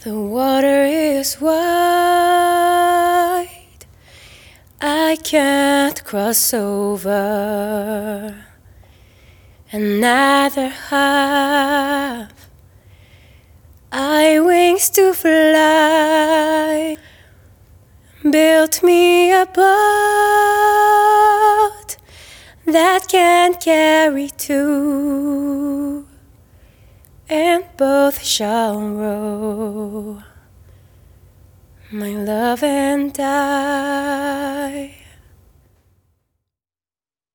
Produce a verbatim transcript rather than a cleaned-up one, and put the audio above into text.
The water is wide, I can't cross over, and neither have I wings to fly. Built me a boat that can carry two, and both shall row, my love and I.